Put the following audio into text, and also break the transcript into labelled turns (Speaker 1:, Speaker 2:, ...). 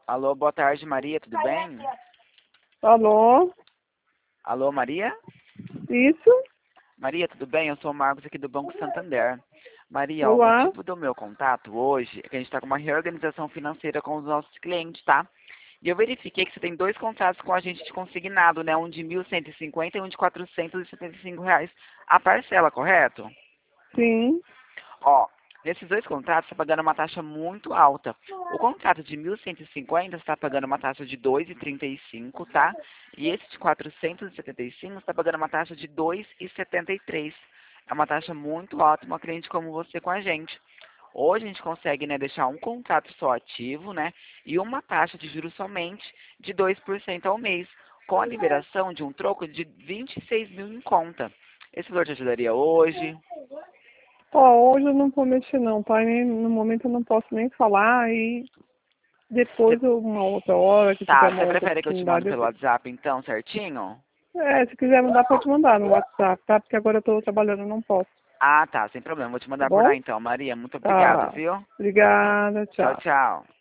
Speaker 1: Alô, boa tarde, Maria, tudo bem?
Speaker 2: Alô?
Speaker 1: Alô, Maria?
Speaker 2: Isso?
Speaker 1: Maria, tudo bem? Eu sou o Marcos aqui do Banco Santander. Maria, o
Speaker 2: Olá?
Speaker 1: motivo do meu contato hoje é que a gente está com uma reorganização financeira com os nossos clientes, tá? E eu verifiquei que você tem dois contratos com a gente de consignado, né? Um de 1.150 e um de R$ 475 a parcela, correto?
Speaker 2: Sim.
Speaker 1: Ó, nesses dois contratos, você está pagando uma taxa muito alta. O contrato de 1.150 você está pagando uma taxa de 2,35, tá? E esse de 475 você está pagando uma taxa de 2,73. É uma taxa muito alta, uma cliente como você com a gente. Hoje a gente consegue, né, deixar um contrato só ativo, né, e uma taxa de juros somente de 2% ao mês, com a liberação de um troco de 26 mil em conta. Esse valor te ajudaria hoje?
Speaker 2: Ó, hoje eu não vou mexer não, tá? No momento eu não posso nem falar e depois uma outra hora que tiver
Speaker 1: Tá,
Speaker 2: uma
Speaker 1: você
Speaker 2: outra
Speaker 1: prefere que eu te mando
Speaker 2: oportunidade.
Speaker 1: pelo WhatsApp então, certinho?
Speaker 2: Se quiser mandar, pode mandar no WhatsApp, tá? Porque agora eu tô trabalhando, eu não posso,
Speaker 1: Ah, tá, sem problema. Vou te
Speaker 2: tá
Speaker 1: mandar por lá
Speaker 2: bom?
Speaker 1: então, Maria. Muito obrigado,
Speaker 2: Tá.
Speaker 1: viu?
Speaker 2: Obrigada,
Speaker 1: Tchau,
Speaker 2: tchau.
Speaker 1: tchau.